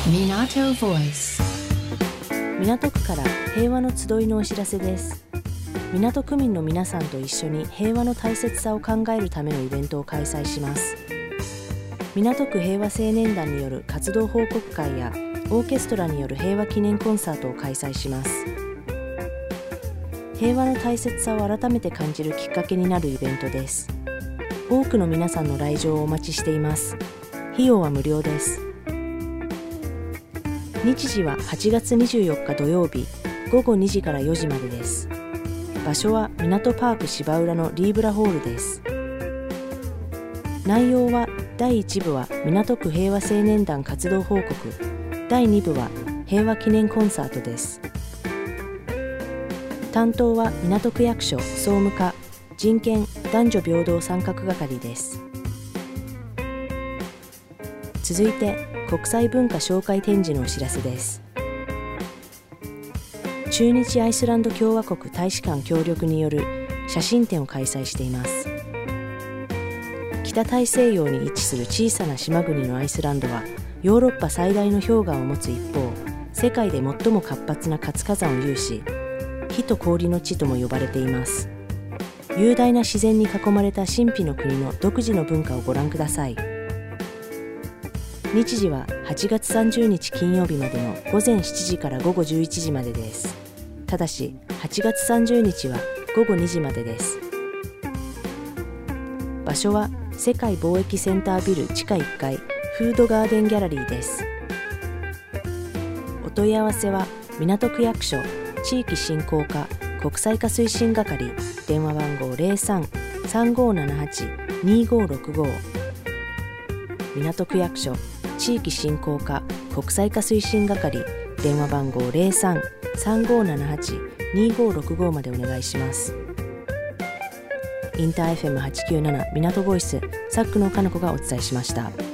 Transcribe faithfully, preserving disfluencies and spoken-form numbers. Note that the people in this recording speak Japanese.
Minato Voice。 港区から平和の集いのお知らせです。港区民の皆さんと一緒に平和の大切さを考えるためのイベントを開催します。港区平和青年団による活動報告会やオーケストラによる平和記念コンサートを開催します。平和の大切さを改めて感じるきっかけになるイベントです。多くの皆さんの来場をお待ちしています。費用は無料です。日時ははちがつにじゅうよっか土曜日ごごにじからよじまでです。場所は港パーク芝浦のリーブラホールです。内容はだいいち部は港区平和青年団活動報告、だいに部は平和記念コンサートです。担当は港区役所総務課人権男女平等参画係です。続いて国際文化紹介展示のお知らせです。駐日アイスランド共和国大使館協力による写真展を開催しています。北大西洋に位置する小さな島国のアイスランドはヨーロッパ最大の氷河を持つ一方、世界で最も活発な活火山を有し、火と氷の地とも呼ばれています。雄大な自然に囲まれた神秘の国の独自の文化をご覧ください。日時ははちがつさんじゅうにち金曜日までのごぜんしちじからごごじゅういちじまでです。ただしはちがつさんじゅうにちはごごにじまでです。場所は世界貿易センタービル地下いっかいフードガーデンギャラリーです。お問い合わせは港区役所地域振興課国際化推進係電話番号 ゼロさん さんごーななはち にーごーろくご 港区役所地域振興課国際化推進係電話番号 ゼロさん さんごーななはち にーごーろくご までお願いします。インター エフエムはちきゅうなな 港ボイス、サックのかなこがお伝えしました。